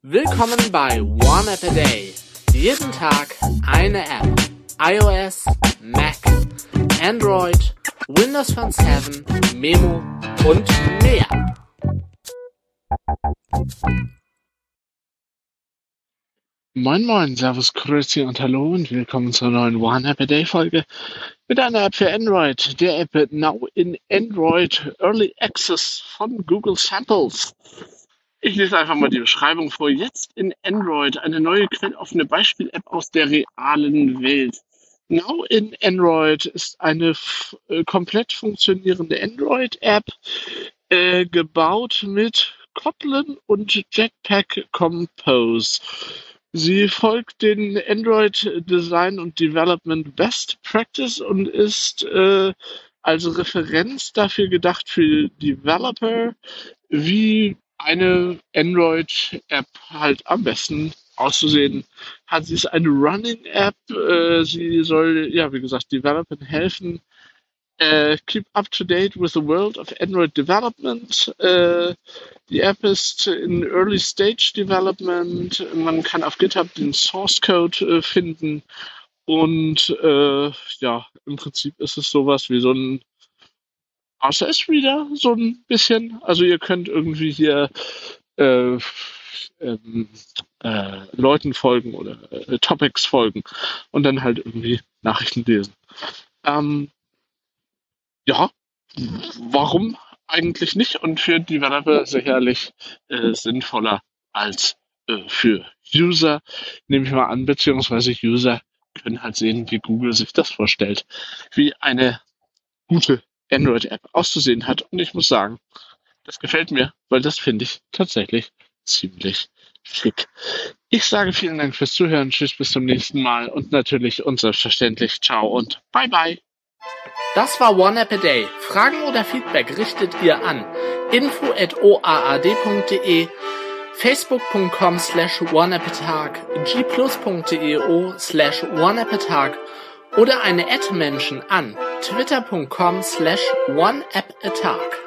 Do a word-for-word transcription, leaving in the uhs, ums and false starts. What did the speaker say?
Willkommen bei One App a Day. Jeden Tag eine App. iOS, Mac, Android, Windows Phone sieben, Memo und mehr. Moin Moin, Servus, Grüezi und Hallo und willkommen zur neuen One App a Day Folge mit einer App für Android, der App Now in Android Early Access von Google Samples. Ich lese einfach mal die Beschreibung vor. Jetzt in Android eine neue quelloffene Beispiel-App aus der realen Welt. Now in Android ist eine f- äh, komplett funktionierende Android-App, äh, gebaut mit Kotlin und Jetpack Compose. Sie folgt den Android Design und Development Best Practice und ist äh, als Referenz dafür gedacht für Developer, wie eine Android-App halt am besten auszusehen hat. Sie ist eine Running-App. Äh, sie soll, ja, wie gesagt, Developern helfen. Äh, keep up to date with the world of Android development. Äh, die App ist in Early Stage Development. Man kann auf GitHub den Source Code äh, finden. Und äh, ja, im Prinzip ist es sowas wie so ein R S S-Reader, so ein bisschen. Also ihr könnt irgendwie hier äh, ähm, äh, Leuten folgen oder äh, Topics folgen und dann halt irgendwie Nachrichten lesen. Ähm, ja, warum eigentlich nicht? Und für Developer sicherlich äh, sinnvoller als äh, für User, nehme ich mal an, beziehungsweise User können halt sehen, wie Google sich das vorstellt, wie eine gute Android-App auszusehen hat. Und ich muss sagen, das gefällt mir, weil das finde ich tatsächlich ziemlich schick. Ich sage vielen Dank fürs Zuhören, tschüss, bis zum nächsten Mal und natürlich und selbstverständlich ciao und bye bye. Das war One App a Day. Fragen oder Feedback richtet ihr an info at o a a d punkt d e, facebook.com slash oneappatag, gplus.deo slash oneappatag oder eine Ad-Menschen an twitter.com slash oneappatag.